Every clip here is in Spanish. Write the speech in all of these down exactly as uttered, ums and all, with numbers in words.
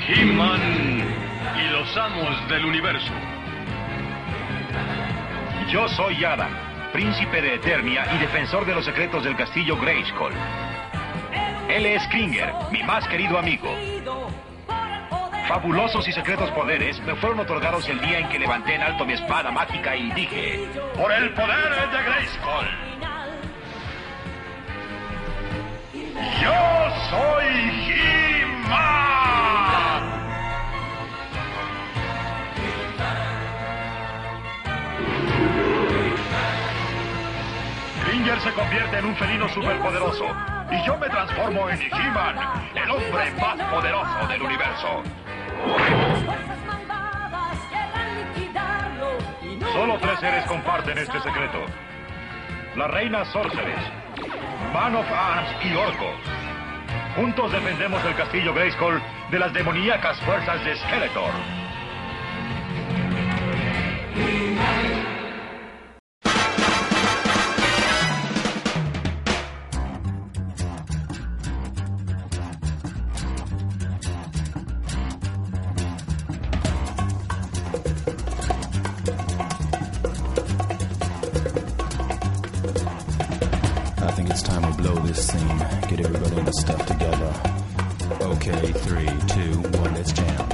He-Man y los amos del universo. Yo soy Adam, príncipe de Eternia y defensor de los secretos del castillo Grayskull. Él es Kringer, mi más querido amigo. Fabulosos y secretos poderes me fueron otorgados el día en que levanté en alto mi espada mágica y dije: ¡por el poder de Grayskull! ¡Yo soy He-Man! Kringer se convierte en un felino superpoderoso y yo me transformo en He-Man, el hombre más poderoso del universo. Solo tres seres comparten este secreto: la reina Sorceress, Man of Arms y Orco. Juntos defendemos el castillo Grayskull de las demoníacas fuerzas de Skeletor. Get everybody in the stuff together. Okay, three, two, one, let's jam.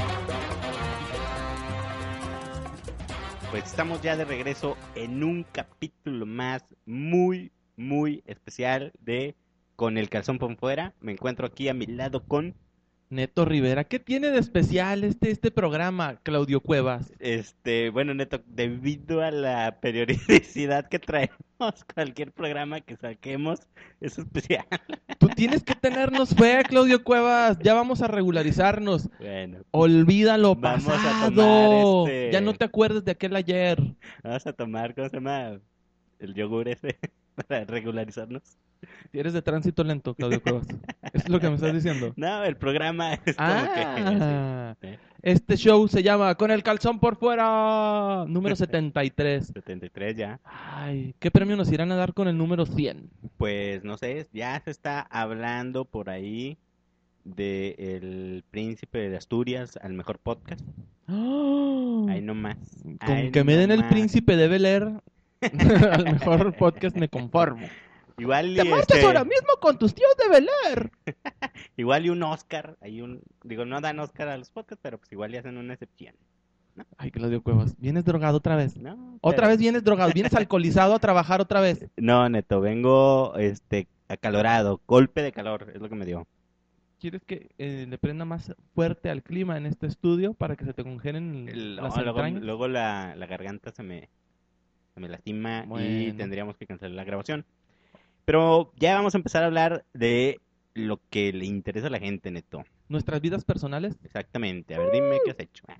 Pues estamos ya de regreso en un capítulo más muy, muy especial de Con el calzón por fuera. Me encuentro aquí a mi lado con Neto Rivera. ¿Qué tiene de especial este este programa, Claudio Cuevas? Este, bueno, Neto, debido a la periodicidad que traemos, cualquier programa que saquemos es especial. Tú tienes que tenernos fe, Claudio Cuevas. Ya vamos a regularizarnos. Bueno, olvida lo vamos a pasado. tomar este- Ya no te acuerdas de aquel ayer. vamos a tomar, ¿cómo se llama? El yogur ese para regularizarnos. Si eres de tránsito lento, Claudio Cuevas. Eso es lo que me estás diciendo. No, el programa es como Ah, que... sí, sí. este show se llama Con el calzón por fuera, número setenta y tres. setenta y tres ya. Ay, ¿qué premio nos irán a dar con el número cien? Pues no sé, ya se está hablando por ahí de El Príncipe de Asturias al mejor podcast. ¡Oh! Ahí nomás. Con ahí que me den el nomás. príncipe de Bel Air al mejor podcast me conformo. Igual y, Te marchas este, ahora mismo con tus tíos de Bel Air. igual y un Oscar, hay un, digo, no dan Oscar a los podcasts, pero pues igual y hacen una excepción, Ay, Claudio Cuevas, ¿vienes drogado otra vez? ¿no? Otra Pero- vez vienes drogado, vienes alcoholizado a trabajar otra vez. No, Neto, vengo, este, acalorado, golpe de calor, es lo que me dio. ¿Quieres que eh, le prenda más fuerte al clima en este estudio para que se te congelen El- las no, luego entrañas? luego la, la garganta se me, se me lastima y Bueno. tendríamos que cancelar la grabación. Pero ya vamos a empezar a hablar de lo que le interesa a la gente, Neto. Nuestras vidas personales, Exactamente, a ver, dime qué has hecho.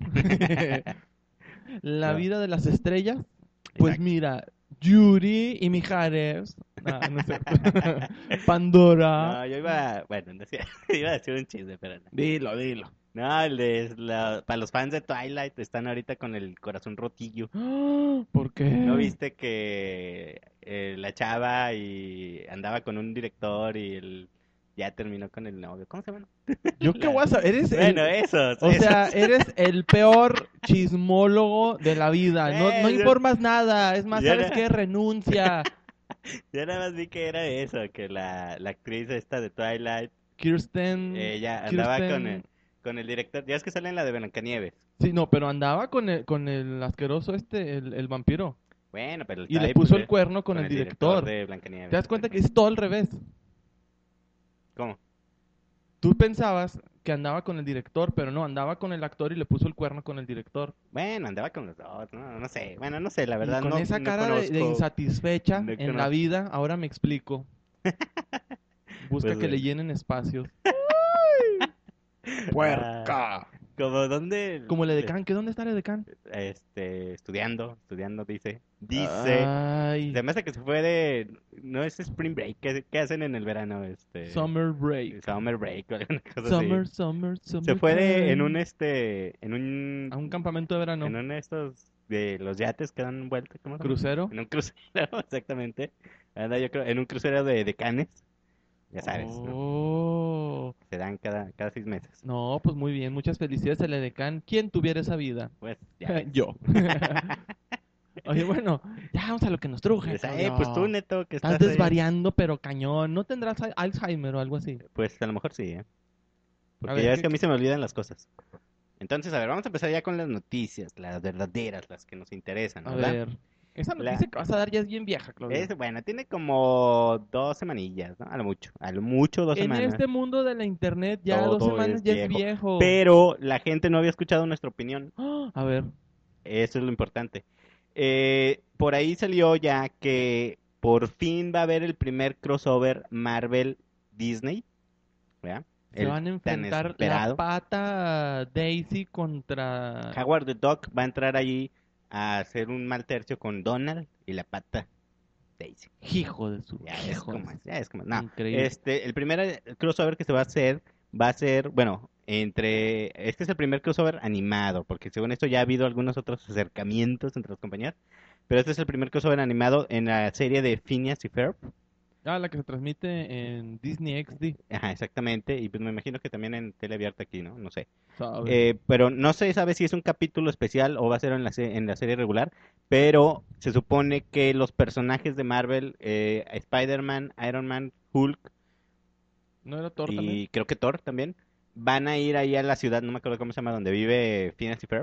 la No. vida de las estrellas. Pues Exacto. mira, Yuri y Mijares, ah, no es cierto. Pandora. No, yo iba, bueno, no sé, iba a decir un chiste, pero no. Dilo, dilo. No, el de la- para los fans de Twilight están ahorita con el corazón rotillo. ¡Ah! ¿Por qué? ¿No viste que eh, la chava y andaba con un director y él ya terminó con el novio? ¿Cómo se llama? Yo qué La- voy a saber, eres el- Bueno, esos. o sea, esos. eres el peor chismólogo de la vida. No, no Eh, yo- informas nada. Es más, yo ¿sabes era- qué? Renuncia. Yo nada más vi que era eso, que la, la actriz esta de Twilight, Kirsten. ella andaba Kirsten- con el, con el director. Ya es que sale en la de Blancanieves. Sí, no, pero andaba con el, con el asqueroso este, el, el vampiro. Bueno, pero Y está le ahí, puso pues, el cuerno con, el director. de Blancanieves. ¿Te das cuenta que es todo al revés? ¿Cómo? Tú pensabas que andaba con el director, pero no, andaba con el actor y le puso el cuerno con el director. Bueno, andaba con los dos, no, no sé. Bueno, no sé, la Y verdad con no esa no cara de, de conozco. insatisfecha no en la conozco. vida, ahora me explico. Busca Pues que le bueno. llenen espacios. Ah, ¡Puerca! ¿Cómo dónde? Como el edecán, ¿qué dónde está el edecán? Este, estudiando, estudiando, dice. Dice. Ay, Se me hace que se fue de. No es Spring Break. ¿Qué, qué hacen en el verano? Este. Summer break. Summer Break o alguna cosa Summer, así. summer, summer. Se fue de, en time. un este. En un. A un campamento de verano. En uno de estos. De los yates que dan vuelta. ¿Cómo se llama? ¿Crucero? En un crucero, exactamente. Anda, yo creo. En un crucero de, de Cannes. Ya sabes, ¿no? Oh. se dan cada, cada seis meses. No, pues muy bien, muchas felicidades al edecán. ¿Quién tuviera esa vida? Pues ya ves. Yo. Oye, bueno, ya vamos a lo que nos truje. Pues, eh, pues tú, Neto, que Estás estás ahí. desvariando, pero cañón. ¿No tendrás al- Alzheimer o algo así? Pues a lo mejor sí, ¿eh? Porque A ver, ya ves ¿qué- que a mí se me olvidan las cosas. Entonces, a ver, vamos a empezar ya con las noticias, las verdaderas, las que nos interesan, A ¿verdad? ver. Esa La- noticia que vas a dar ya es bien vieja, Claudio. Es, bueno, tiene como dos semanillas, ¿no? A lo mucho, a lo mucho dos En semanas. este mundo de la internet ya dos Todo semanas es ya es viejo. viejo. Pero la gente no había escuchado nuestra opinión. ¡Ah! A ver. Eso es lo importante. Eh, por ahí salió ya que por fin va a haber el primer crossover Marvel-Disney. ¿Verdad? Se El van a tan enfrentar la esperado. pata Daisy contra... Howard the Duck va a entrar allí a hacer un mal tercio con Donald y la pata Daisy. Hijo de su... Ya es hijo de como su- es, ya es como es. No, Increíble. este, el primer eh, crossover que se va a hacer va a ser, bueno, entre, este es el primer crossover animado, porque según esto ya ha habido algunos otros acercamientos entre las compañías, pero este es el primer crossover animado en la serie de Phineas y Ferb. Ah, la que se transmite en Disney X D. Ajá, exactamente, y pues me imagino que también en tele abierta aquí, ¿no? No sé. ¿Sabes? Eh, pero no se sabe si es un capítulo especial o va a ser en la, se- en la serie regular, pero se supone que los personajes de Marvel, eh, Spider-Man, Iron Man, Hulk ¿No era Thor y también? creo que Thor también, van a ir ahí a la ciudad, no me acuerdo cómo se llama, donde vive Phineas y Ferb,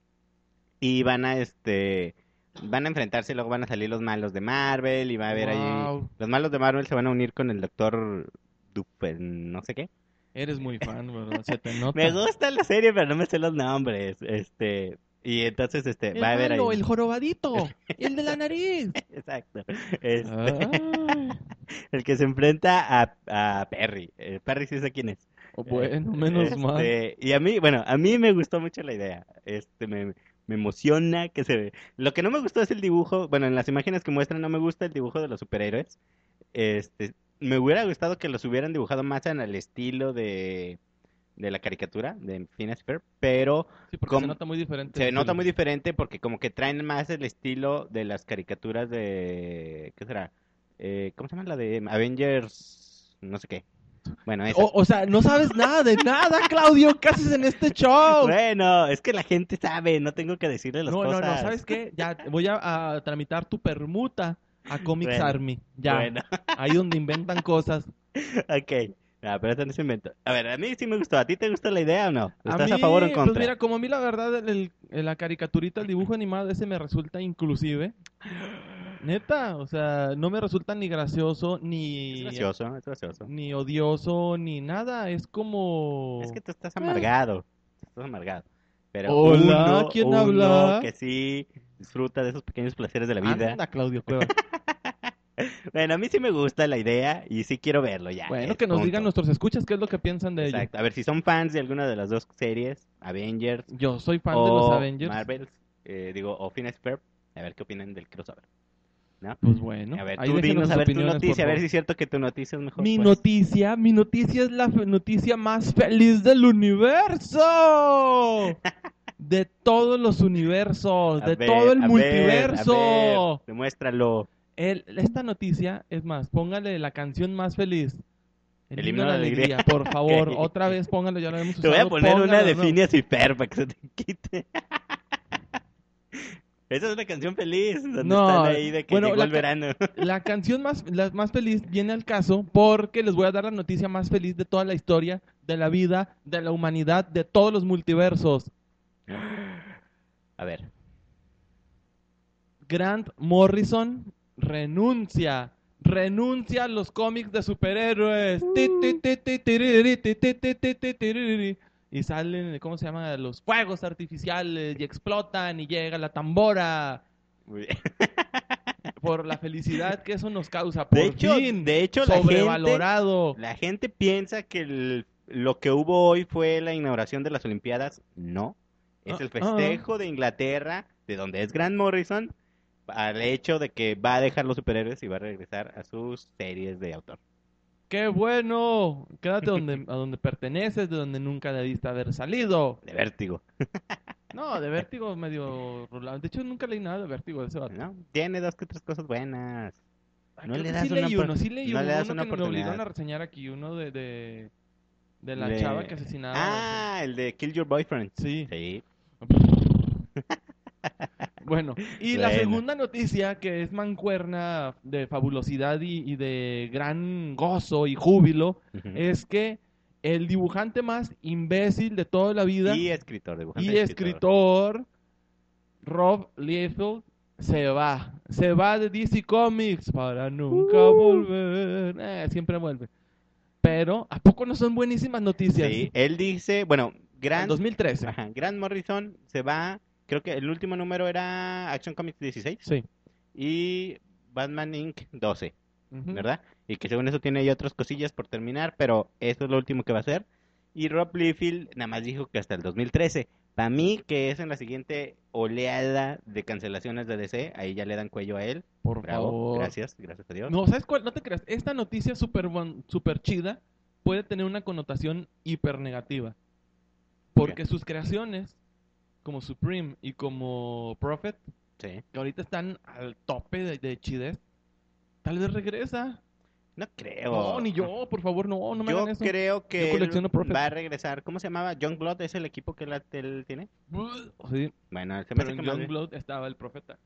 y van a, este, van a enfrentarse, luego van a salir los malos de Marvel, y va a haber ahí, Wow. los malos de Marvel se van a unir con el Doctor Duper, no sé qué. Eres muy fan, ¿verdad? Se te nota. Me gusta la serie, pero no me sé los nombres, este, y entonces, este, El va a haber ahí. malo, el jorobadito, el de la nariz. Exacto. Este, Ay. el que se enfrenta a, a Perry. Eh, Perry sí sé quién es. Oh, bueno, menos Este, mal. Y a mí, bueno, a mí me gustó mucho la idea. Este, me, me emociona que se ve. Lo que no me gustó es el dibujo. Bueno, en las imágenes que muestran no me gusta el dibujo de los superhéroes. Este, me hubiera gustado que los hubieran dibujado más en el estilo de, de la caricatura de Phineas y Ferb, pero Sí, porque com- se nota muy diferente. se el nota estilo. muy diferente porque como que traen más el estilo de las caricaturas de... ¿Qué será? Eh, ¿cómo se llama la de Avengers? No sé qué. Bueno, esa. O, o sea, no sabes nada de nada, Claudio. ¿Qué haces en este show? Bueno, es que la gente sabe, no tengo que decirle las No, no, cosas. no, ¿sabes qué? Ya voy a, a tramitar tu permuta a Comics Bueno, Army. Ya, Bueno, ahí donde inventan cosas. ok. No, pero eso no se inventó. A ver, a mí sí me gustó. ¿A ti te gustó la idea o no? ¿Estás a, mí, favor o en contra? Pues mira, como a mí la verdad, el, el- la caricaturita, el dibujo animado ese me resulta inclusive. Neta, o sea, no me resulta ni gracioso, Es ni, gracioso, es gracioso. ni odioso, ni nada. Es como... Es que tú estás amargado. Estás amargado. Pero Hola, uno, ¿quién uno habla? que sí disfruta de esos pequeños placeres de la vida. Anda, Claudio Cueva. Bueno, a mí sí me gusta la idea y sí quiero verlo ya. Bueno, es que nos punto. digan nuestros escuchas qué es lo que piensan de ello. Exacto. A ver, si son fans de alguna de las dos series, Avengers Yo soy fan o de los Avengers. Marvel, eh, digo, o Phineas y Ferb, a ver qué opinan del crossover. ¿No? Pues bueno, A ver, ahí tú déjenos dinos sus a ver tu opiniones, noticia, a por ver favor. si es cierto que tu noticia es mejor. Mi pues. noticia, mi noticia es la fe- noticia más feliz del universo. De todos los universos, A de ver, todo el a ver, multiverso. a ver, demuéstralo. El- esta noticia, es más, póngale la canción más feliz. El himno de la alegría. por favor. Ok. Otra vez póngalo, ya lo hemos Te voy a usado, poner una póngalo, de ¿no? Phineas y Ferb para que se te quite. Esa es una canción feliz, donde No, están ahí de que bueno, llegó la el ca- verano. La canción más, la más feliz viene al caso porque les voy a dar la noticia más feliz de toda la historia, de la vida, de la humanidad, de todos los multiversos. A ver. Grant Morrison renuncia. Renuncia a los cómics de superhéroes. Ti, ti, ti, ti, tiriri, ti, ti, ti, ti, ti, tiriri. Y salen, ¿cómo se llama? Los fuegos artificiales y explotan y llega la tambora. Muy bien. Por la felicidad que eso nos causa. Por De hecho, fin, de hecho la sobrevalorado. gente, la gente piensa que el- lo que hubo hoy fue la inauguración de las Olimpiadas. No. Es Ah, el festejo de Inglaterra, de donde es Grant Morrison, al hecho de que va a dejar los superhéroes y va a regresar a sus series de autor. ¡Qué bueno! Quédate donde, a donde perteneces, de donde nunca debiste haber salido. De Vértigo, No, de Vértigo medio rolado. De hecho, nunca leí nada de Vértigo de ese vato. ¿no? Tiene dos que tres cosas buenas. Ah, No creo le que das sí una leí opor- uno, sí leí no uno, le das uno una que me obligaron oportunidad. a reseñar aquí, uno de, de, De la De- chava que asesinaba. Ah, el de Kill Your Boyfriend. Sí. Sí. Bueno, y la Bueno. segunda noticia, que es mancuerna de fabulosidad y, y de gran gozo y júbilo, Ujú. es que el dibujante más imbécil de toda la vida Y escritor, dibujante y escritor, Rob Liefeld, se va. Se va de D C Comics para nunca Uh. volver. Eh, siempre vuelve. Pero, ¿a poco no son buenísimas noticias? Sí, él dice, bueno, En Grant, dos mil trece. ajá, Grant Morrison se va, creo que el último número era Action Comics dieciséis Sí. y Batman Incorporated doce, Ujú. ¿verdad? Y que según eso tiene ahí otras cosillas por terminar, pero eso es lo último que va a hacer. Y Rob Liefeld nada más dijo que hasta el dos mil trece. Para mí, que es en la siguiente oleada de cancelaciones de D C, ahí ya le dan cuello a él. Por Bravo, favor. gracias, gracias a Dios. No, ¿sabes cuál? No te creas. Esta noticia súper bon- súper chida puede tener una connotación hiper negativa. Porque sus creaciones, como Supreme y como Prophet, Sí. que ahorita están al tope de, de chidez, tal vez regresa. No creo. No, ni yo, por favor, no, no me Yo hagan eso. creo que Yo colecciono él Prophet. va a regresar. ¿Cómo se llamaba? Youngblood es el equipo que la- él tiene. Sí, Bueno, se me pero hace en que más bien- Youngblood estaba el profeta.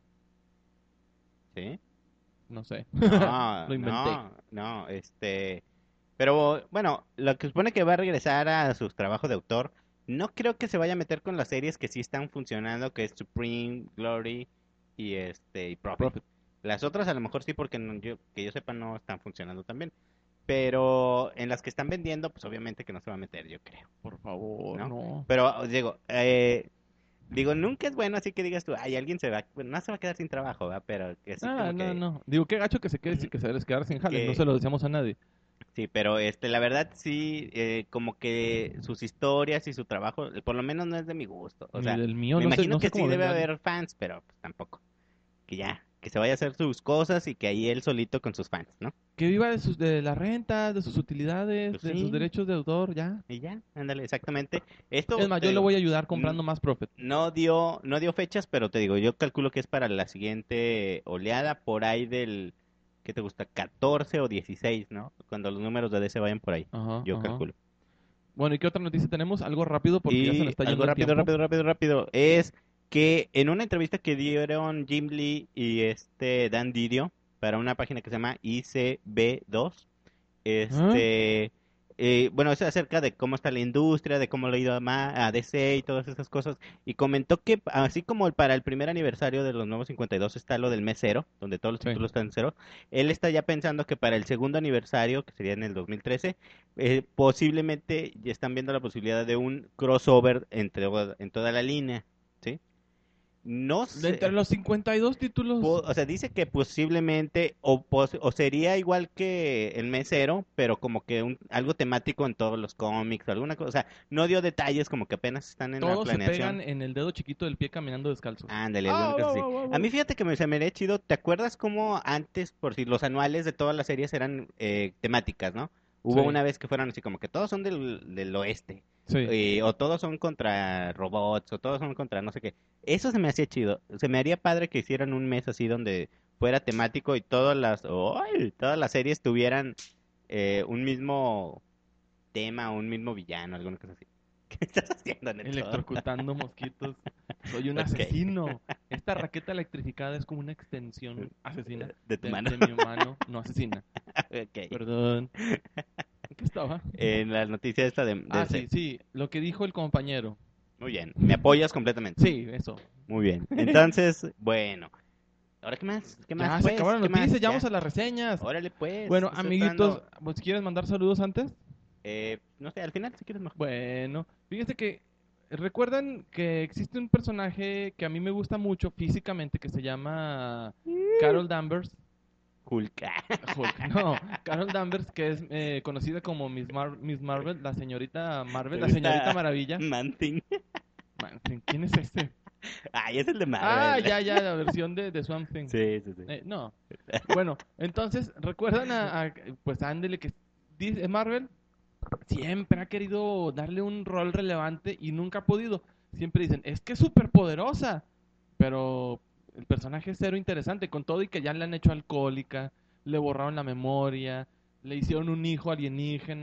¿Sí? No sé. No, Lo inventé. no, no, este... Pero, bueno, lo que supone que va a regresar a sus trabajos de autor, no creo que se vaya a meter con las series que sí están funcionando, que es Supreme, Glory y este y Prophet. Prophet. Las otras a lo mejor sí, porque no- yo, que yo sepa no están funcionando también. Pero en las que están vendiendo, pues obviamente que no se va a meter, yo creo. Por favor, ¿No? no. Pero os digo, eh, digo, nunca es bueno así que digas tú, ay, alguien se va, bueno, no se va a quedar sin trabajo, ¿va? Pero que sí Ah, como no, que, no. Digo, qué gacho que se quede, Ujú. que se les quedara sin jale. Que- No se lo decíamos a nadie. sí, pero este, la verdad sí, eh, como que sus historias y su trabajo, por lo menos no es de mi gusto. O Ni sea, del mío, me no sé, imagino no sé que sí cómo debe vendrán. haber fans, pero pues tampoco. Que ya, que se vaya a hacer sus cosas y que ahí él solito con sus fans, ¿no? Que viva de, sus, de la renta, de sus utilidades, Pues de sí. sus derechos de autor, ya. Y ya, ándale, exactamente. Esto, Es más, te yo le digo, voy a ayudar comprando más Prophet. no dio, no dio fechas, pero te digo, yo calculo que es para la siguiente oleada, por ahí del, ¿qué te gusta? catorce o dieciséis, ¿no? Cuando los números de D C vayan por ahí, Ajá, yo ajá. calculo. Bueno, ¿y qué otra noticia tenemos? Algo rápido porque ya se Y nos está yendo algo el rápido, tiempo. rápido, rápido, rápido, es que en una entrevista que dieron Jim Lee y este Dan Didio para una página que se llama I C B dos, este, eh, bueno, es acerca de cómo está la industria, de cómo le ha ido a, Ma- a D C y todas esas cosas, y comentó que así como el- para el primer aniversario de los nuevos cincuenta y dos está lo del mes cero, donde todos los Sí. títulos están en cero, él está ya pensando que para el segundo aniversario, que sería en el dos mil trece, eh, posiblemente ya están viendo la posibilidad de un crossover entre, en toda la línea, ¿sí? No De sé. entre los cincuenta y dos títulos. Po- O sea, dice que posiblemente o, pos- o sería igual que el mes cero, pero como que un, algo temático en todos los cómics o alguna cosa. O sea, no dio detalles, como que apenas están en la Todos se planeación. pegan en el dedo chiquito del pie caminando descalzos. Ándale, Ah, alguna cosa así. wow, wow, wow, A mí wow. fíjate que me, se me haría chido. ¿Te acuerdas cómo antes, por si los anuales de todas las series eran eh, temáticas, ¿no? Hubo Sí. una vez que fueron así como que todos son del, del oeste. Sí. Eh, o todos son contra robots, o todos son contra no sé qué. Eso se me hacía chido. Se me haría padre que hicieran un mes así donde fuera temático y todas las, ¡ay! Todas las series tuvieran eh, un mismo tema, un mismo villano, alguna cosa así. ¿Qué estás haciendo, Neto? Electrocutando mosquitos. Soy un Ok. asesino. Esta raqueta electrificada es como una extensión asesina De tu mano. de mi mano. No asesina. Ok. Perdón. ¿En qué estaba? En la noticia esta de, de Ah, ese- sí, sí. Lo que dijo el compañero. Muy bien. Me apoyas completamente. Sí, eso. Muy bien. Entonces, bueno. ¿Ahora qué más? ¿Qué más? Ya se pues? acabaron ¿Qué las noticias, más? ya vamos Ya. a las reseñas. Órale, pues. Bueno, estoy amiguitos, esperando. pues, ¿quieres mandar saludos antes? Eh, no sé, al final, si quieres mejor. Bueno, fíjense que recuerdan que existe un personaje que a mí me gusta mucho físicamente que se llama Carol Danvers. Hulk. Hulk, no, Carol Danvers, que es eh, conocida como Miss, Mar- Miss Marvel, la señorita Marvel, la ¿Te gusta señorita Maravilla. Man-Thing. Man, ¿quién es este? Ay, es el de Marvel. Ah, ya, ya, la versión de, de Swamp Thing. Sí, sí, sí. Eh, no. Bueno, entonces, ¿recuerdan a, a- pues ándele que dice Marvel siempre ha querido darle un rol relevante y nunca ha podido? Siempre dicen, es que es súper poderosa, pero el personaje es cero interesante, con todo y que ya le han hecho alcohólica, le borraron la memoria, le hicieron un hijo alienígena,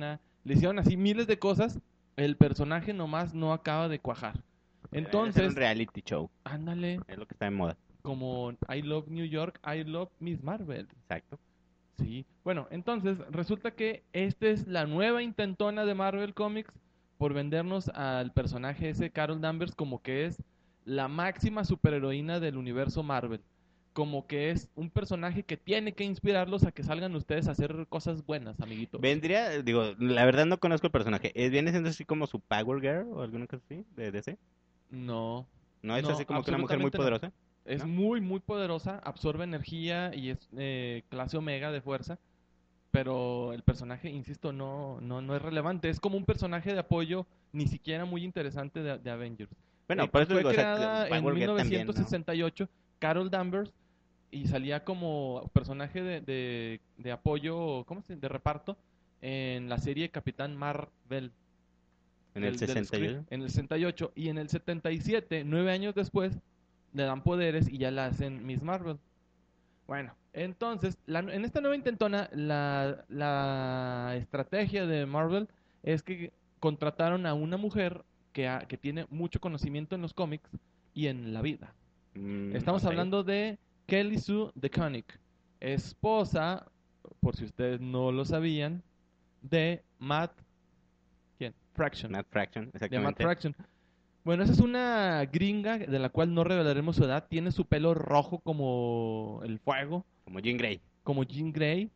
le hicieron así miles de cosas, el personaje nomás no acaba de cuajar. Entonces, Entonces, un reality show, ándale, es lo que está de moda. como I Love New York, I Love Miss Marvel. Exacto. Sí, bueno, entonces resulta que esta es la nueva intentona de Marvel Comics por vendernos al personaje ese Carol Danvers como que es la máxima superheroína del universo Marvel, como que es un personaje que tiene que inspirarlos a que salgan ustedes a hacer cosas buenas, amiguitos. Vendría, digo, la verdad no conozco el personaje. ¿Eh, ¿Viene siendo así como su Power Girl o alguna cosa así de D C? No, ¿No es No, así como que una mujer muy absolutamente no. poderosa? es ¿No? muy, muy poderosa, absorbe energía y es eh, clase omega de fuerza, pero el personaje, insisto, no, no, no es relevante. Es como un personaje de apoyo, ni siquiera muy interesante de, de Avengers. Bueno, Eh, por eso fue digo, o sea, creada en Power Girl mil también, novecientos ¿no? sesenta y ocho, Carol Danvers, y salía como personaje de, de, de apoyo, ¿cómo se dice? De reparto, en la serie Capitán Marvel. En el del- del sesenta y ocho. script, en el sesenta y ocho, y en el setenta y siete, nueve años después, le dan poderes y ya la hacen Miss Marvel. Bueno, entonces, la- en esta nueva intentona, la, la estrategia de Marvel es que contrataron a una mujer que, ha- que tiene mucho conocimiento en los cómics y en la vida. Mm, Estamos ok. hablando de Kelly Sue DeConnick, esposa, por si ustedes no lo sabían, de Matt, ¿quién? Fraction. Matt Fraction, De Matt exactamente. Fraction. Bueno, esa es una gringa de la cual no revelaremos su edad. Tiene su pelo rojo como el fuego, Como Jean Grey. como Jean Grey.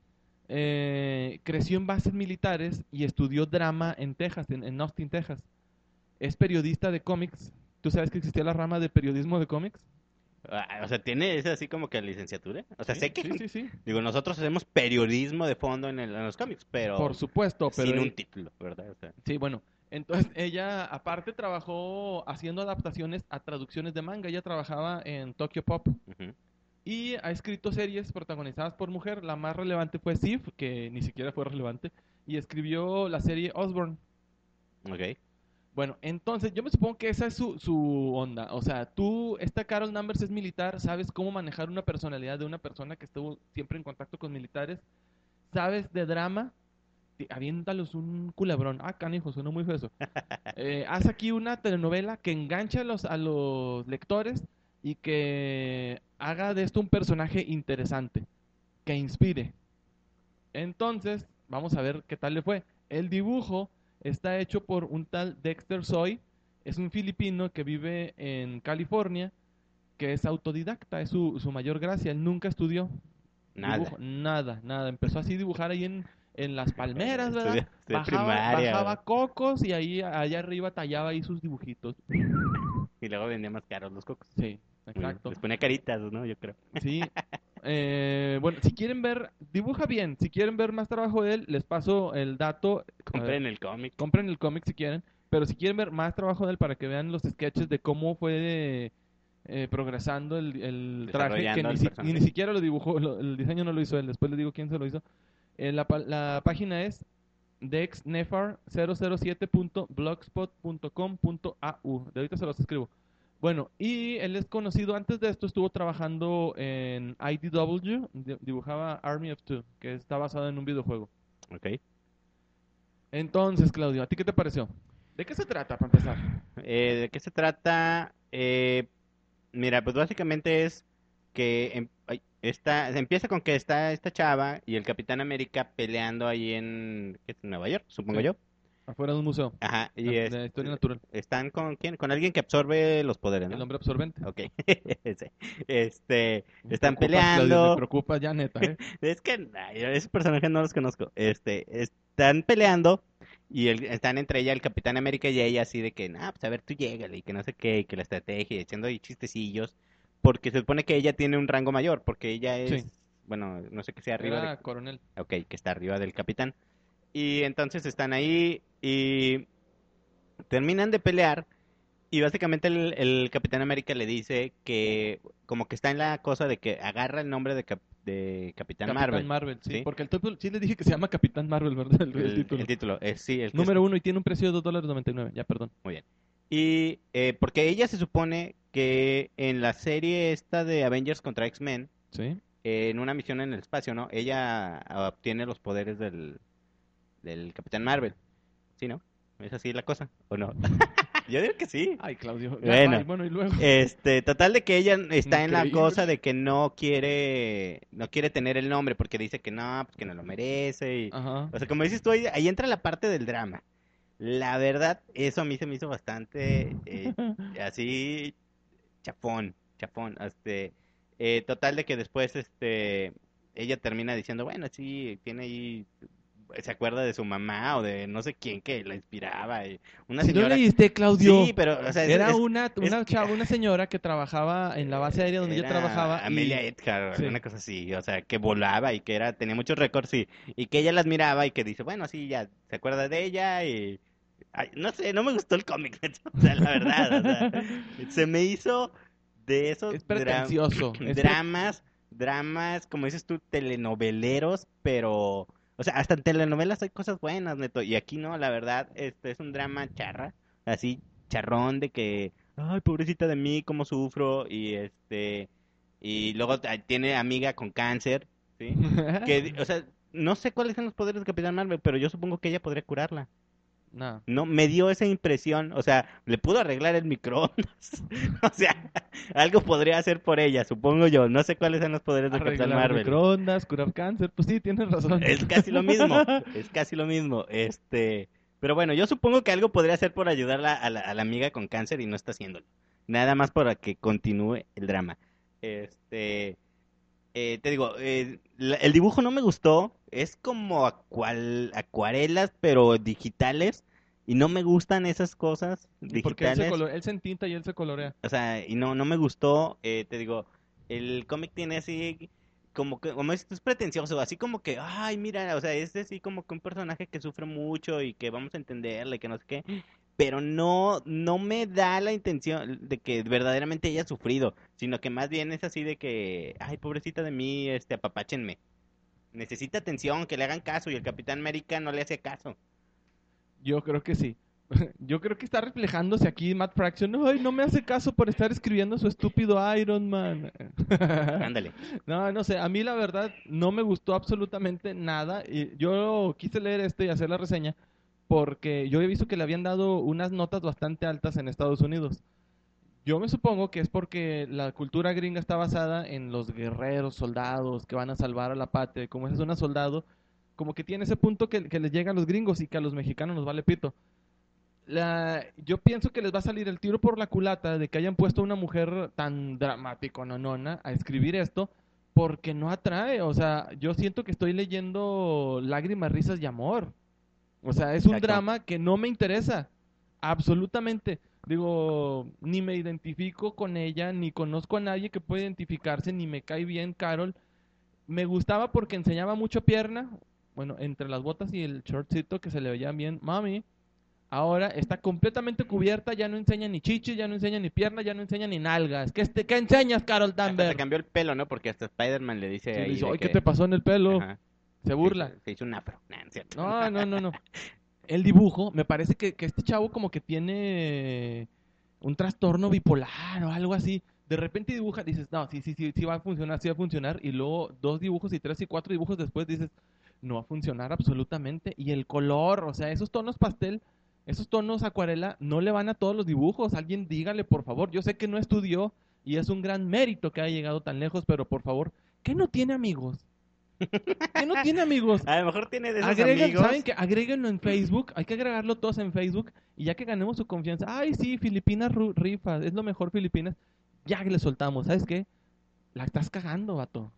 Eh, creció en bases militares y estudió drama en Texas, en, en Austin, Texas. Es periodista de cómics. ¿Tú sabes que existía la rama de periodismo de cómics? Ah, o sea, tiene esa así como que licenciatura. O sea, Sí, sé que, sí, sí, sí. digo, nosotros hacemos periodismo de fondo en, el- en los cómics, pero Por supuesto, pero sin e- un título, ¿verdad? O sea, sí, bueno, entonces ella aparte trabajó haciendo adaptaciones a traducciones de manga. Ella trabajaba en Tokyo Pop ujú. y ha escrito series protagonizadas por mujer. La más relevante fue Sif, que ni siquiera fue relevante, y escribió la serie Osborn. Ok. Bueno, entonces yo me supongo que esa es su, su onda. O sea, tú, esta Carol Danvers es militar, sabes cómo manejar una personalidad de una persona que estuvo siempre en contacto con militares, sabes de drama, ti- aviéntalos un culebrón. Ah, canijo, suena muy feo eso. Eh, haz aquí una telenovela que enganche a los, a los lectores y que haga de esto un personaje interesante, que inspire. Entonces, vamos a ver qué tal le fue. El dibujo está hecho por un tal Dexter Soy. Es un filipino que vive en California, que es autodidacta, es su, su mayor gracia. Él nunca estudió Nada. dibujo, nada, nada. Empezó así a dibujar ahí en, en las palmeras, ¿verdad? Estudié- estudié Bajaba, primaria, bajaba ¿verdad? cocos y ahí allá arriba tallaba ahí sus dibujitos. Y luego vendía más caros los cocos. Sí, Muy bien. exacto. Les ponía caritas, ¿no? Yo creo. Sí. Eh, bueno, si quieren ver, dibuja bien. Si quieren ver más trabajo de él, les paso el dato. A ver, Compren el cómic. compren el cómic si quieren. Pero si quieren ver más trabajo de él para que vean los sketches de cómo fue eh, progresando el, el traje, que Desarrollando ni, el si- personaje. ni siquiera lo dibujó, lo- el diseño no lo hizo él. Después les digo quién se lo hizo. Eh, la, pa- la página es dexnefar cero cero siete punto blogspot punto com punto a u. De ahorita se los escribo. Bueno, y él es conocido, antes de esto estuvo trabajando en I D W, di- dibujaba Army of Two, que está basado en un videojuego. Ok. Entonces, Claudio, ¿a ti qué te pareció? ¿De qué se trata, para empezar? Eh, ¿de qué se trata? Eh, mira, pues básicamente es que em- ay, está, se empieza con que está esta chava y el Capitán América peleando ahí en, ¿qué es? Nueva York, supongo Sí. yo. Afuera de un museo, Ajá, y de es- de historia natural. están con quién, con alguien que absorbe los poderes, El ¿no? hombre absorbente. Ok, ese. Este, Me están preocupas, Claudio, me peleando. preocupa ya, neta, ¿eh? Es que ay, esos personajes no los conozco. Este, están peleando y el- están entre ella, el Capitán América y ella, así de que, ah, pues a ver, tú llégale, y que no sé qué, y que la estrategia, y echando ahí chistecillos, porque se supone que ella tiene un rango mayor, porque ella es, Sí. bueno, no sé qué sea arriba Era de, coronel. ok, que está arriba del Capitán. Y entonces están ahí y terminan de pelear. Y básicamente el, el Capitán América le dice que como que está en la cosa de que agarra el nombre de, Cap- de Capitán, Capitán Marvel. Marvel, sí. ¿sí? Porque el título, sí les dije que se llama Capitán Marvel, ¿verdad? El, el El, título. el título, es, sí, el que Número es- uno y tiene un precio de dos dólares noventa y nueve. Ya, perdón. Muy bien. Y eh, porque ella se supone que en la serie esta de Avengers contra X-Men, Sí. eh, en una misión en el espacio, ¿no? Ella obtiene los poderes del, del Capitán Marvel. ¿Sí, no? ¿Es así la cosa? ¿O no? Yo digo que sí. Ay, Claudio. Bueno. Ay, bueno, y luego. Este, total de que ella está en la Increíble. cosa de que no quiere, no quiere tener el nombre porque dice que no, pues que no lo merece. Y, Ajá. o sea, como dices tú, ahí, ahí entra la parte del drama. La verdad, eso a mí se me hizo bastante eh, así chafón, chafón. Este, eh, total de que después, este, ella termina diciendo, bueno, sí, tiene ahí, se acuerda de su mamá o de no sé quién que la inspiraba. Y una Si no señora. leíste, Claudio. Sí, pero, o sea, es- Era es- una, una, es- chava, una señora que trabajaba en la base aérea donde yo Era trabajaba. y- Amelia Earhart, Sí. alguna cosa así, o sea, que volaba y que era, tenía muchos récords y, y que ella la admiraba y que dice, bueno, sí, ya, se acuerda de ella y... ay, no sé, no me gustó el cómic, o sea, la verdad, o sea, se me hizo de esos Es dra- pretencioso. es pre- dramas, dramas, como dices tú, telenoveleros, pero, o sea, hasta en telenovelas hay cosas buenas, neto, y aquí no, la verdad, este es un drama charra, así, charrón de que, ay, pobrecita de mí, cómo sufro, y este, y luego ah, tiene amiga con cáncer, ¿sí? Que, o sea, no sé cuáles son los poderes de Capitán Marvel, pero yo supongo que ella podría curarla. No. No, me dio esa impresión, o sea, le pudo arreglar el microondas, o sea, algo podría hacer por ella, supongo yo, no sé cuáles son los poderes de Capitán Arreglar Marvel. microondas, curar cáncer. Pues sí, tienes razón. Es casi lo mismo, es casi lo mismo, este, pero bueno, yo supongo que algo podría hacer por ayudarla a la, a la amiga con cáncer y no está haciéndolo, nada más para que continúe el drama, este, eh, te digo, eh, la- el dibujo no me gustó, es como acual- acuarelas, pero digitales, y no me gustan esas cosas Porque él se, digitales, color- él se entinta y él se colorea. o sea, y no, no me gustó, eh, te digo, el cómic tiene así, como que, como es, es pretencioso, así como que, ay, mira, o sea, es así como que un personaje que sufre mucho y que vamos a entenderle, que no sé qué, pero no, no me da la intención de que verdaderamente haya sufrido, sino que más bien es así de que, ay, pobrecita de mí, este, apapáchenme. Necesita atención, que le hagan caso, y el Capitán América no le hace caso. Yo creo que sí. Yo creo que está reflejándose aquí Matt Fraction. Ay, no me hace caso por estar escribiendo su estúpido Iron Man. Ándale. No, no sé. A mí la verdad no me gustó absolutamente nada. Y yo quise leer este y hacer la reseña porque yo he visto que le habían dado unas notas bastante altas en Estados Unidos. Yo me supongo que es porque la cultura gringa está basada en los guerreros, soldados que van a salvar a la patria. Como esa es una soldado, como que tiene ese punto que, que les llega a los gringos y que a los mexicanos nos vale pito. La, yo pienso que les va a salir el tiro por la culata de que hayan puesto a una mujer tan dramático, nonona, a escribir esto, porque no atrae. O sea, yo siento que estoy leyendo lágrimas, risas y amor. O sea, es un Exacto. drama que no me interesa. Absolutamente. Digo, ni me identifico con ella, ni conozco a nadie que pueda identificarse, ni me cae bien Carol. Me gustaba porque enseñaba mucho pierna. Bueno, entre las botas y el shortcito que se le veía bien, mami. Ahora está completamente cubierta, ya no enseña ni chichis, ya no enseña ni pierna, ya no enseña ni nalgas. ¿Qué, este, ¿qué enseñas, Carol Hasta se Danvers? cambió el pelo, ¿no? Porque hasta Spider-Man le dice Sí, ahí dice, de "Ay, ¿qué que- te pasó en el pelo?" Ajá. Se burla. Se hizo, se hizo un afro. Nah, no es cierto. No, no, no, no. El dibujo, me parece que, que este chavo como que tiene un trastorno bipolar o algo así. De repente dibuja, dices, no, sí, sí, sí, sí va a funcionar, sí va a funcionar. Y luego dos dibujos y tres y cuatro dibujos después dices, no va a funcionar absolutamente. Y el color, o sea, esos tonos pastel, esos tonos acuarela, no le van a todos los dibujos. Alguien dígale, por favor. Yo sé que no estudió y es un gran mérito que haya llegado tan lejos, pero por favor, ¿qué no tiene amigos? ¿Qué no tiene amigos? A lo mejor tiene de esos Agreguen, amigos. ¿saben qué? Agréguenlo en Facebook, hay que agregarlo todos en Facebook y ya que ganemos su confianza, ay sí, Filipinas ru- rifa, es lo mejor Filipinas, ya que le soltamos, ¿sabes qué? La estás cagando, vato.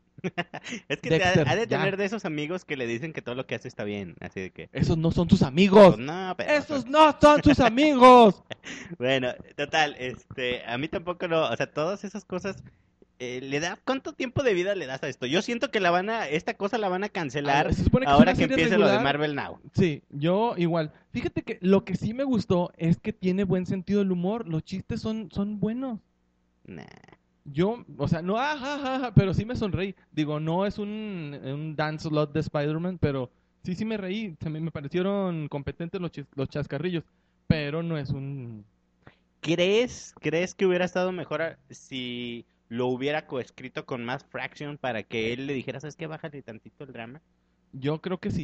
Es que te Dexter, ha, ha de ya. tener de esos amigos que le dicen que todo lo que hace está bien. Así de que. Esos no son tus amigos. Pues no, pero. Esos no son tus amigos. Bueno, total, este. A mí tampoco no. O sea, todas esas cosas. Eh, ¿le da cuánto tiempo de vida le das a esto? Yo siento que la van a. Esta cosa la van a cancelar Ah, se supone que es ahora una que serie empiece lo de regular. Marvel Now. Sí, yo igual. Fíjate que lo que sí me gustó es que tiene buen sentido del humor, los chistes son, son buenos. Nah. Yo, o sea, no, ajá, ajá, ajá, pero sí me sonreí. Digo, no es un, un dance lot de Spider-Man, pero sí, sí me reí. Se me, me parecieron competentes los, chis- los chascarrillos, pero no es un... ¿Crees, ¿Crees que hubiera estado mejor a- si lo hubiera coescrito con más Fraction para que él le dijera, ¿sabes qué? Bájale tantito el drama. Yo creo que sí.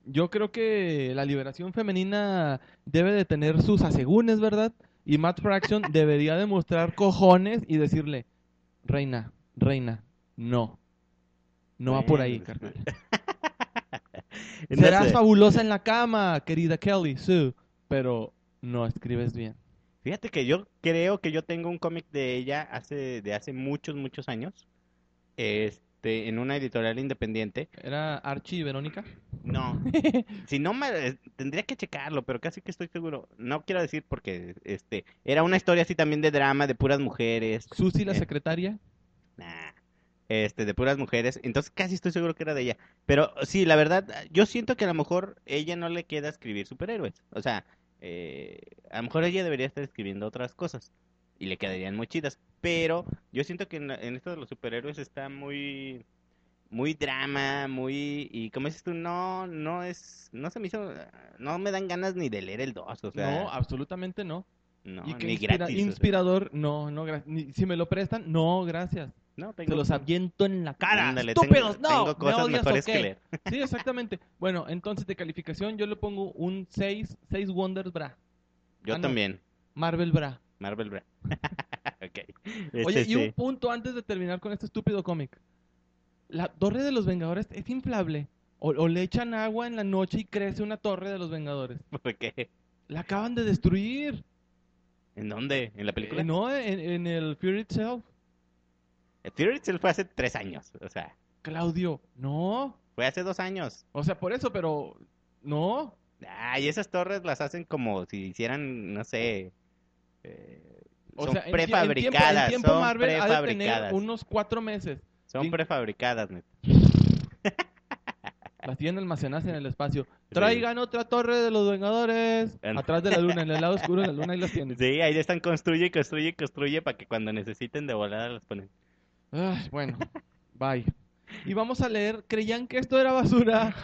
Yo creo que la liberación femenina debe de tener sus asegúnes, ¿verdad? Y Matt Fraction debería demostrar cojones y decirle, reina, reina, no. No va por ahí, Bueno, carnal. no Serás sé. fabulosa en la cama, querida Kelly Sue, pero no escribes bien. Fíjate que yo creo que yo tengo un cómic de ella hace de hace muchos, muchos años. Este, en una editorial independiente. ¿Era Archie y Verónica? No, si no me eh, tendría que checarlo, pero casi que estoy seguro. No quiero decir porque este era una historia así también de drama, de puras mujeres. Susi la Eh, secretaria. Nah, este, de puras mujeres. Entonces casi estoy seguro que era de ella. Pero sí, la verdad, yo siento que a lo mejor ella no le queda escribir superhéroes. O sea, eh, a lo mejor ella debería estar escribiendo otras cosas y le quedarían muy chidas. Pero yo siento que en, la- en esto de los superhéroes está muy, muy drama, muy y como dices tú, no, no es, no se me hizo, no me dan ganas ni de leer el dos, o sea, No, absolutamente no. no, Y que ni inspira- gratis, o sea, inspirador, no, no, gra- ni- si me lo prestan, no, gracias. no, Se tengo, los aviento en la cara. ándale, ¡Estúpidos! tengo, ¡No! tengo ¿Me cosas odias o mejores que qué? leer. Sí, exactamente. Bueno, entonces de calificación yo le pongo un seis, seis Wonders Bra. Yo Ah, no. también. Marvel Bra. Marvel Bra. Ok. Oye, Este y un sí. punto antes de terminar con este estúpido cómic. La Torre de los Vengadores es inflable. O, o le echan agua en la noche y crece una Torre de los Vengadores. ¿Por qué? La acaban de destruir. ¿En dónde? ¿En la película? Eh, no, en, en el Fury Itself. El Fury Itself fue hace tres años, o sea, Claudio, no. fue hace dos años. O sea, por eso, pero no. Ay, esas torres las hacen como si hicieran, no sé, eh, O son sea, en, tie- en tiempo, en prefabricadas, tiempo son Marvel ha de tener prefabricadas, unos cuatro meses. son Bien- prefabricadas, neta. Las tienen almacenadas en el espacio. Traigan otra torre de los Vengadores. Ah, no. Atrás de la luna, en el lado oscuro de la luna, ahí las tienen. Sí, ahí están construye y construye y construye para que cuando necesiten de volada las ponen. Ay, bueno, bye. Y vamos a leer, ¿creían que esto era basura?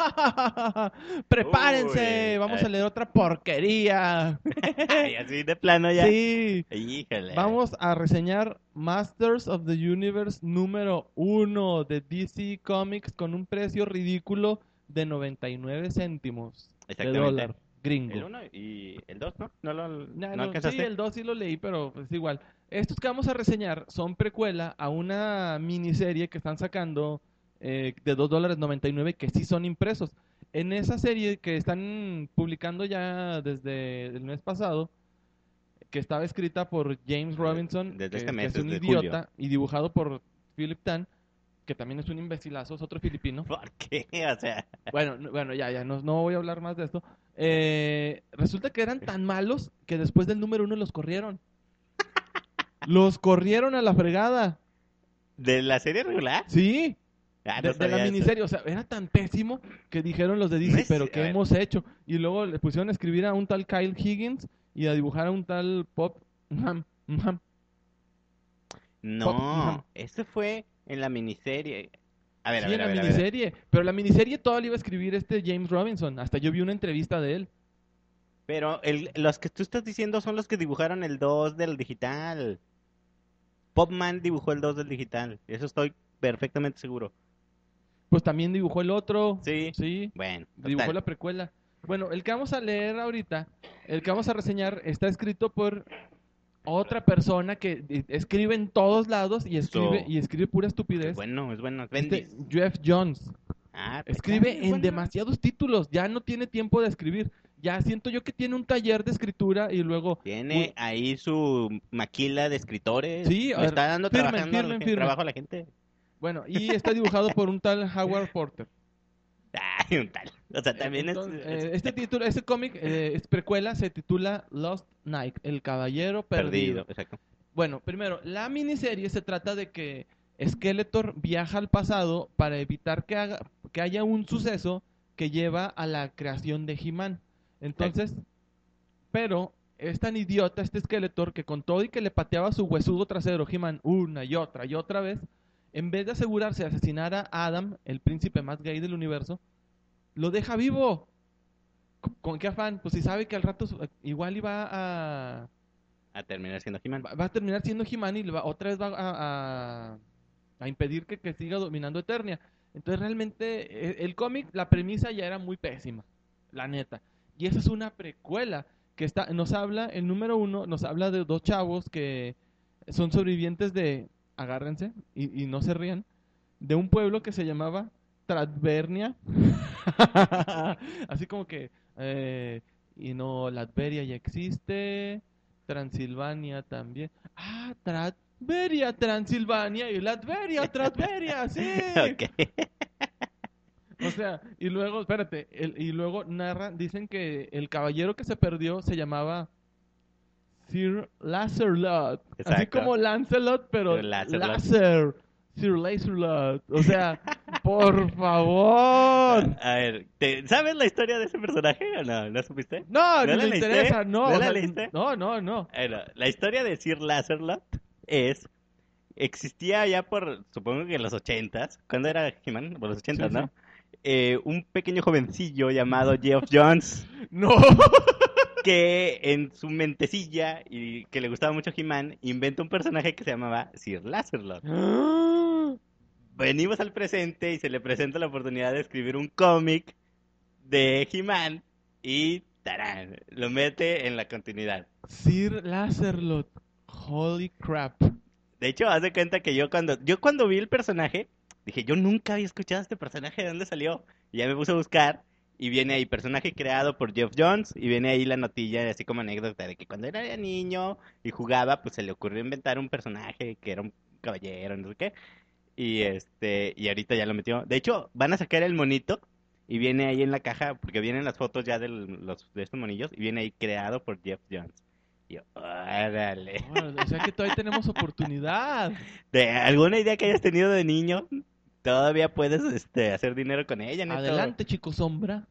Prepárense, Uy, vamos ay. a leer otra porquería. Ay, así de plano ya. Sí, Híjole. vamos a reseñar Masters of the Universe número uno de D C Comics con un precio ridículo de noventa y nueve céntimos de Exactamente. dólar gringo. El uno y el dos, ¿no? ¿No lo Nah, no no, sí, alcanzaste? el dos sí lo leí, pero es igual. Estos que vamos a reseñar son precuela a una miniserie que están sacando eh, de dos dólares noventa y nueve que sí son impresos. En esa serie que están publicando ya desde el mes pasado, que estaba escrita por James Robinson, Desde que, este que mes, es un desde idiota, y dibujado por Philip Tan, que también es un imbecilazo, es otro filipino. ¿Por qué? O sea, Bueno, no- bueno, ya, ya, no, no voy a hablar más de esto. Eh, resulta que eran tan malos que después del número uno los corrieron. Los corrieron a la fregada. ¿de la serie regular? Sí, Ah, no de, de la sabía eso. miniserie. O sea, era tan pésimo que dijeron los de D C, No es- pero a ¿qué ver. hemos hecho? Y luego le pusieron a escribir a un tal Kyle Higgins y a dibujar a un tal Pop. Nham, nham. No, Pop- eso fue en la miniserie. A ver, a Sí, ver, en a la ver, a ver. miniserie. Pero la miniserie toda la iba a escribir este James Robinson. Hasta yo vi una entrevista de él. Pero el, los que tú estás diciendo son los que dibujaron el dos del digital. Popman dibujó el dos del digital. Eso estoy perfectamente seguro. Pues también dibujó el otro. Sí. Sí. Bueno, Dibujó total. la precuela. Bueno, el que vamos a leer ahorita, el que vamos a reseñar, está escrito por otra persona que eh, escribe en todos lados y escribe So- y escribe pura estupidez. Es bueno, es bueno. Este, Bendis. Jeff Jones Ah, escribe es en bueno. demasiados títulos, ya no tiene tiempo de escribir. Ya siento yo que tiene un taller de escritura y luego Tiene Uy. ahí su maquila de escritores. Sí, a Le ver, está dando firmen, trabajando a la firmen, gen- firmen. trabajo a la gente. bueno, y está dibujado por un tal Howard Porter. Ay, un tal. O sea, también Entonces, es, eh, este título, este cómic, eh, es precuela, se titula Lost Knight, el caballero perdido. perdido. Exacto. Bueno, primero, la miniserie se trata de que Skeletor viaja al pasado para evitar que, haga, que haya un suceso que lleva a la creación de He-Man. Entonces, pero es tan idiota este Skeletor que con todo y que le pateaba su huesudo trasero He-Man una y otra y otra vez, en vez de asegurarse de asesinar a Adam, el príncipe más gay del universo, lo deja vivo. ¿Con, con qué afán? Pues si sabe que al rato su- igual iba a... A terminar siendo He-Man. va va a terminar siendo He-Man y le va- otra vez va a, a- a impedir que, que siga dominando Eternia. Entonces realmente eh, el cómic, la premisa ya era muy pésima, la neta. Y esa es una precuela que está, nos habla, el número uno, nos habla de dos chavos que son sobrevivientes de, agárrense y, y no se rían, de un pueblo que se llamaba Tratvernia. Así como que, eh, y no, Latveria ya existe, Transilvania también. Ah, Tratveria, Transilvania y Latveria, Tratveria, sí. Ok. O sea, y luego, espérate, el- y luego narran, dicen que el caballero que se perdió se llamaba Sir Lancelot. Así Exacto. como Lancelot, pero Sir Lancelot. láser. Sir Lancelot. O sea, por favor. A ver, ¿te- ¿sabes la historia de ese personaje o no? ¿No supiste? No, ¿No ni la me leíste? interesa, no. ¿No o la sea, leíste? no, no, no. Bueno, la historia de Sir Lancelot es, existía ya por, supongo que en los ochentas, ¿cuándo era He-Man? Por los ochentas, Sí, ¿no? sí. Eh, un pequeño jovencillo llamado Geoff Jones, No. que en su mentecilla, y que le gustaba mucho He-Man, inventa un personaje que se llamaba Sir Lancelot. Venimos al presente y se le presenta la oportunidad de escribir un cómic de He-Man y ¡tarán! Lo mete en la continuidad. Sir Lancelot. Holy crap. De hecho, haz de cuenta que yo cuando yo cuando vi el personaje, dije, yo nunca había escuchado a este personaje, ¿de dónde salió? Y ya me puse a buscar y viene ahí personaje creado por Geoff Jones y viene ahí la notilla, así como anécdota de que cuando era niño y jugaba, pues se le ocurrió inventar un personaje que era un caballero, no sé qué. Y este, y ahorita ya lo metió. De hecho, van a sacar el monito y viene ahí en la caja, porque vienen las fotos ya de los de estos monillos y viene ahí creado por Geoff Jones. Y yo, órale. Órale, o sea que todavía tenemos oportunidad. ¿De alguna idea que hayas tenido de niño? Todavía puedes este, hacer dinero con ella, neto. Adelante, chico sombra.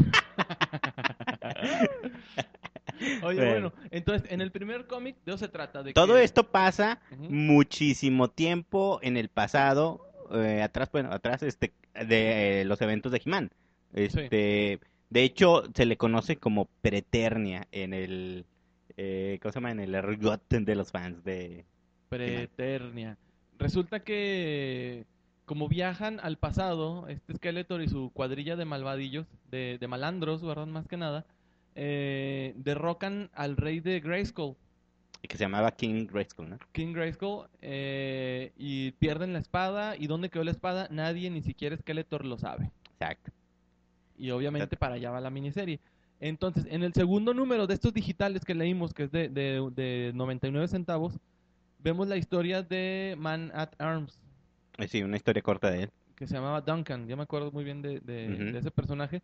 Oye, Bueno. bueno, entonces en el primer cómic de eso se trata de Todo que... esto pasa Ujú. muchísimo tiempo en el pasado, eh, atrás, bueno, atrás este, de eh, los eventos de He-Man. Este, de hecho, se le conoce como Preternia en el, eh, ¿cómo se llama? En el argot de los fans de... Preternia. Resulta que como viajan al pasado, este Skeletor y su cuadrilla de malvadillos, de, de malandros, ¿verdad? Más que nada, eh, derrocan al rey de Grayskull, que se llamaba King Grayskull, ¿no? King Grayskull, eh, y pierden la espada. ¿Y dónde quedó la espada? Nadie, ni siquiera Skeletor lo sabe. Exacto. Y obviamente para allá va la miniserie. Entonces, en el segundo número de estos digitales que leímos, que es de, de, de noventa y nueve centavos, vemos la historia de Man at Arms, Eh, Sí, una historia corta de él. que se llamaba Duncan. Yo me acuerdo muy bien de, de, Ujú. de ese personaje.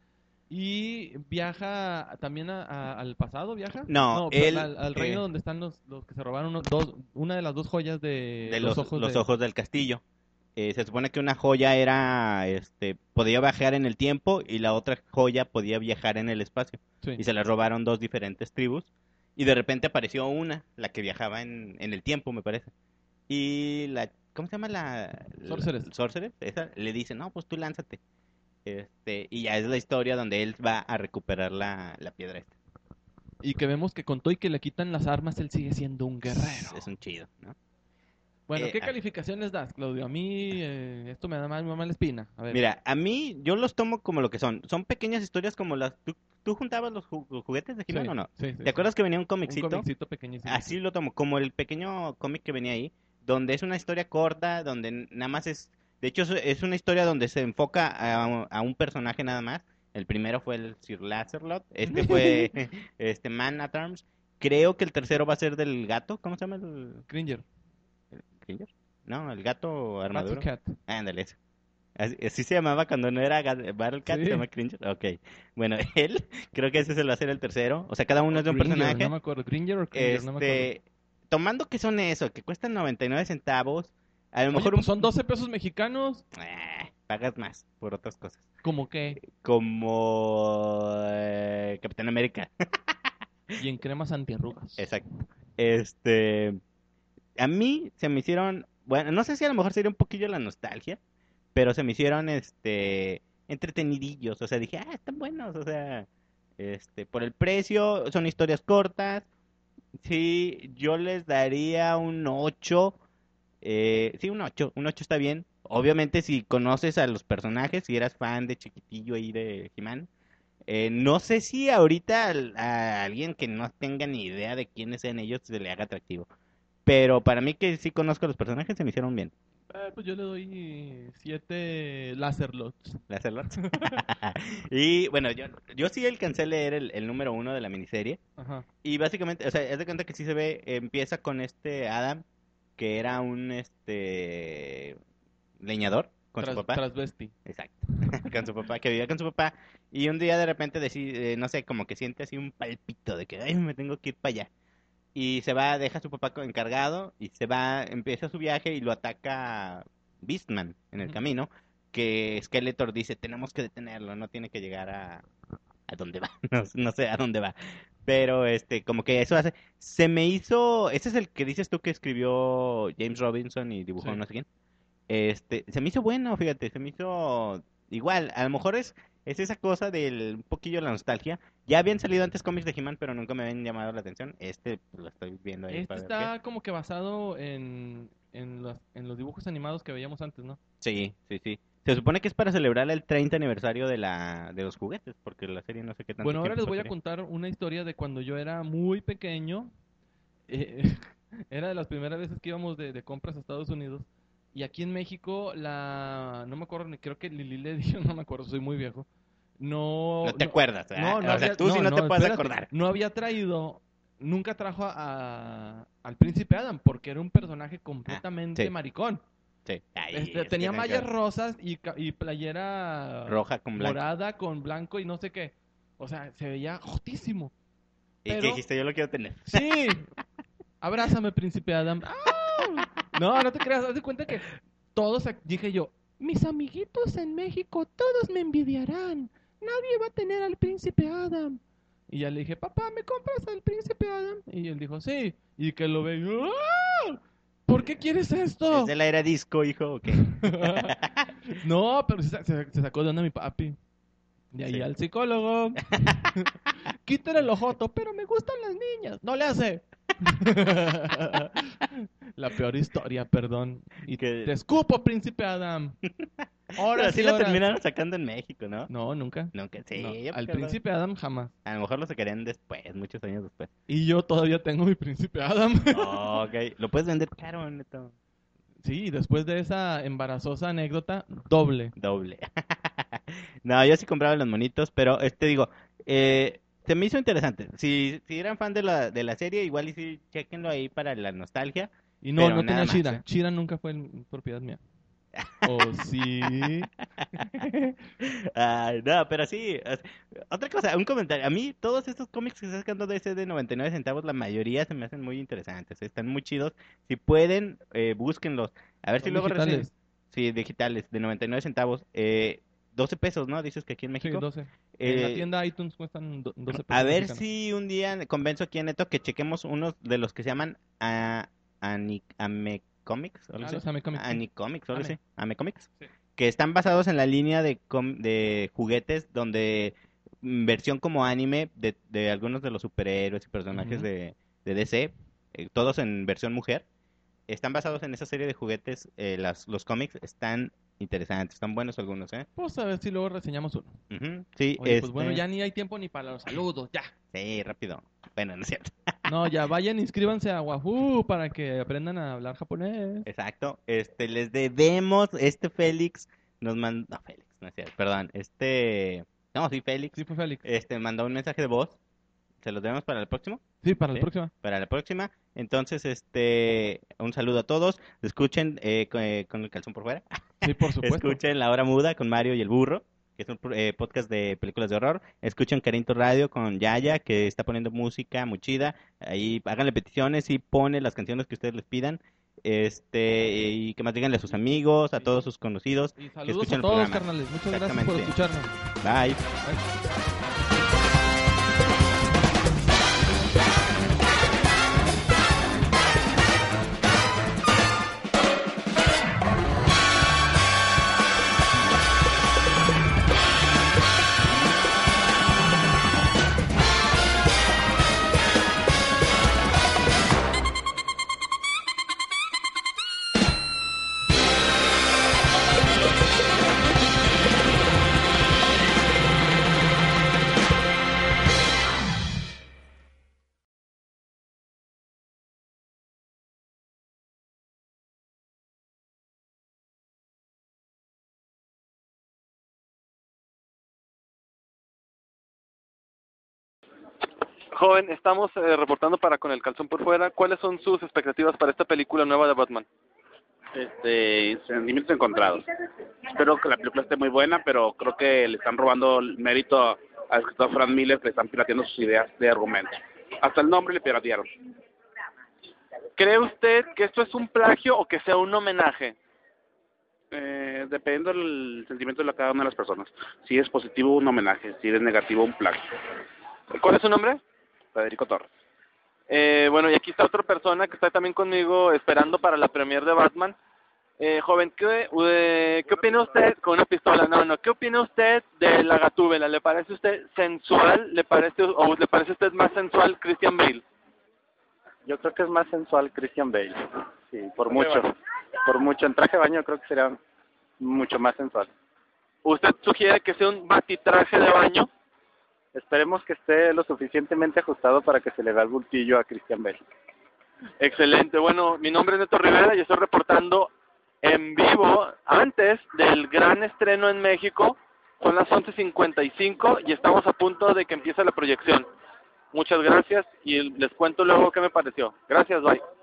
Y viaja también a- a- al pasado, ¿viaja? No, pero él, al, al reino eh, donde están los, los que se robaron unos dos, una de las dos joyas de, de los, los ojos los de... ojos del castillo. Eh, se supone que una joya era, este, podía viajar en el tiempo y la otra joya podía viajar en el espacio. Sí. Y se la robaron dos diferentes tribus. Y de repente apareció una, la que viajaba en, en el tiempo, me parece. Y la, ¿cómo se llama la? la- Sorceress. Sorceress, esa, le dice, no, pues tú lánzate. Este, y ya es la historia donde él va a recuperar la, la piedra esta. Y que vemos que con todo y que le quitan las armas, él sigue siendo un guerrero. Es un chido, ¿no? Bueno, Eh, ¿qué ah. calificaciones das, Claudio? A mí eh, esto me da más mala espina. A ver. Mira, a mí, yo los tomo como lo que son. Son pequeñas historias como las... ¿Tú, tú juntabas los, ju- los juguetes de He-Man Sí, o no? sí, sí, ¿Te sí. acuerdas que venía un Un comicito? comicito pequeñísimo. Así lo tomo, como el pequeño cómic que venía ahí, donde es una historia corta, donde n- nada más es... De hecho, es- es una historia donde se enfoca a, a un personaje nada más. El primero fue el Sir Lancelot, este fue este Man at Arms. Creo que el tercero va a ser del gato, ¿cómo se llama el, Cringer. el Cringer? No, el gato armadura. Cat. Ándale, ese. Así, así se llamaba cuando no era Ga- Battle Cat, Sí. se llama Cringer. Ok. Bueno, él, creo que ese se va a ser el tercero. O sea, cada uno es de un Gringer, personaje. No me acuerdo. Gringer o Cringer, no me acuerdo. Este, tomando que son eso, que cuestan noventa y nueve centavos, a lo Oye, mejor pues un- son doce pesos mexicanos. Eh, pagas más por otras cosas. ¿Cómo qué? Como eh, Capitán América. Y en cremas antiarrugas. Exacto. Este, a mí se me hicieron, bueno, no sé si a lo mejor sería un poquillo la nostalgia, pero se me hicieron, este, entretenidillos. O sea, dije, ah, están buenos. O sea, este, por el precio, son historias cortas. Sí, yo les daría un ocho. Eh, sí, un ocho, un ocho está bien. Obviamente si conoces a los personajes, si eras fan de chiquitillo ahí de He-Man, eh, no sé si ahorita al- a alguien que no tenga ni idea de quiénes sean ellos se le haga atractivo. Pero para mí que sí conozco a los personajes, se me hicieron bien. Eh, pues yo le doy siete Laserlots. Las Lots. Y bueno, yo, yo sí alcancé a leer el, el número uno de la miniserie. Ajá. Y básicamente, o sea, haz de cuenta que sí se ve, empieza con este Adam, que era un este leñador con Tras, su papá. Transvesti. Exacto. Con su papá, que vivía con su papá. Y un día de repente decide, no sé, como que siente así un palpito de que, ay, me tengo que ir para allá. Y se va, deja a su papá co- encargado y se va, empieza su viaje y lo ataca Beastman en el Ujú. camino. Que Skeletor dice, tenemos que detenerlo, no tiene que llegar a, a dónde va, no, no sé a dónde va. Pero este, como que eso hace, se me hizo, ese es el que dices tú que escribió James Robinson y dibujó Sí. no sé quién. Este, se me hizo bueno, fíjate, se me hizo igual, a lo mejor es, es esa cosa del un poquillo la nostalgia. Ya habían salido antes cómics de He-Man, pero nunca me habían llamado la atención. Este pues, lo estoy viendo ahí Este para ver está como que basado en, en, los, en los dibujos animados que veíamos antes, ¿no? qué. Sí, sí, sí. Se supone que es para celebrar el treinta aniversario de la de los juguetes, porque la serie no sé qué tanto Bueno, ahora tiempo les voy a pasaría. contar una historia de cuando yo era muy pequeño. Eh, era de las primeras veces que íbamos de, de compras a Estados Unidos. Y aquí en México, la... No me acuerdo, ni creo que Lili le dio, no me acuerdo, soy muy viejo. No, No te acuerdas, ¿verdad? no, no O sea, había- tú sí no te puedes espérate, acordar. No había traído, nunca trajo a, al príncipe Adam, porque era un personaje completamente sí. maricón. Sí. Ay, Este, es que tenía se mallas queda rosas y, ca- y playera roja con blanco. morada con blanco y no sé qué. O sea, se veía jotísimo. ¿Y qué pero- dijiste? Yo lo quiero tener. Sí. Abrázame, príncipe Adam. ¡Ah! No, no te creas. Haz de cuenta que todos, ac- dije yo, mis amiguitos en México, todos me envidiarán. Nadie va a tener al príncipe Adam. Y ya le dije, papá, ¿me compras al príncipe Adam? Y él dijo, sí. Y que lo ve. ¡Ah! ¿Por qué quieres esto? ¿Es de la era disco, hijo, o qué? No, pero se, sa- se- se sacó de onda mi papi. De ahí Sí. al psicólogo. Quítale el ojoto, pero me gustan las niñas. No le hace. La peor historia, perdón. Y Que- te escupo, príncipe Adam. Pero Horas sí y lo horas. terminaron sacando en México, ¿no? No, nunca. Nunca, sí. No, yo al creo- príncipe Adam jamás. A lo mejor lo sacarían después, muchos años después. Y yo todavía tengo mi príncipe Adam. Oh, ok. Lo puedes vender caro, neto. Sí, después de esa embarazosa anécdota, doble. Doble. No, yo sí compraba los monitos, pero este digo, eh, se me hizo interesante. Si, si eran fan de la, de la serie, igual y sí, chequenlo ahí para la nostalgia. Y no, Pero no nada tenía más, Shira. ¿eh? Shira nunca fue en- propiedad mía. ¿O sí? Ay, no, pero sí. o sea, otra cosa, un comentario. A mí, todos estos cómics que están sacando de ese de noventa y nueve centavos, la mayoría se me hacen muy interesantes. Están muy chidos. Si pueden, eh, búsquenlos. A ver si Son luego recién- digitales. Sí, digitales, de noventa y nueve centavos. Eh, doce pesos, ¿no? Dices que aquí en Sí, México. doce. En la Eh, tienda iTunes cuestan do- doce pesos. A ver mexicanos. si un día convenzo aquí a Neto que chequemos unos de los que se llaman a, Ani- Amecomics. o algo Ah, así. los Amecomics, sí. Anicomics, o algo Ame. así. Amecomics. Sí. Que están basados en la línea de, com- de juguetes donde mm, versión como anime de, de algunos de los superhéroes y personajes Ujú. de, de D C, eh, todos en versión mujer. Están basados en esa serie de juguetes. eh, las, los cómics están interesantes, están buenos algunos, ¿eh? Pues a ver si luego reseñamos uno. Ujú, sí, Oye, este, pues bueno, ya ni hay tiempo ni para los saludos, ya. sí, rápido. Bueno, no es cierto. No, ya vayan, inscríbanse a Wahoo para que aprendan a hablar japonés. Exacto. Este, les debemos, este Félix nos mandó, no, Félix, no es cierto, perdón, este, no, sí, Félix, Sí, fue Félix. este, mandó un mensaje de voz. ¿Se los debemos para el próximo? Sí, para la ¿sí? próxima. Para la próxima. Entonces, este, un saludo a todos. Escuchen eh, con, eh, con el calzón por fuera. Sí, por supuesto. Escuchen La Hora Muda con Mario y el Burro, que es un eh, podcast de películas de horror. Escuchen Carinto Radio con Yaya, que está poniendo música muy chida. Ahí háganle peticiones y pone las canciones que ustedes les pidan. Este, y que más díganle a sus amigos, a Sí. todos sus conocidos. Y que saludos escuchen a el todos, programa. carnales. Muchas gracias por Exactamente. escucharnos. Bye. Bye. Joven, estamos eh, reportando para Con el Calzón por Fuera. ¿Cuáles son sus expectativas para esta película nueva de Batman? Este, sentimientos encontrados. Espero que la película esté muy buena, pero creo que le están robando el mérito al escritor Frank Miller, que le están pirateando sus ideas de argumento. Hasta el nombre le piratearon. ¿Cree usted que esto es un plagio o que sea un homenaje? Eh, dependiendo del sentimiento de la- cada una de las personas. Si es positivo, un homenaje. Si es negativo, un plagio. ¿Cuál es su nombre? Federico Torres. Eh, bueno, y aquí está otra persona que está también conmigo esperando para la premier de Batman. Eh, joven, ¿qué, eh, ¿qué opina usted con una pistola? No, no, ¿qué opina usted de la Gatúbela? ¿Le parece usted sensual? ¿Le parece o le parece usted más sensual Christian Bale? Yo creo que es más sensual Christian Bale. Sí, por mucho. Por mucho. En traje de baño creo que sería mucho más sensual. ¿Usted sugiere que sea un batitraje de baño? Esperemos que esté lo suficientemente ajustado para que se le vea el bultillo a Christian Bale. Excelente. Bueno, mi nombre es Neto Rivera y estoy reportando en vivo antes del gran estreno en México. Son las once cincuenta y cinco y estamos a punto de que empiece la proyección. Muchas gracias y les cuento luego qué me pareció. Gracias, bye.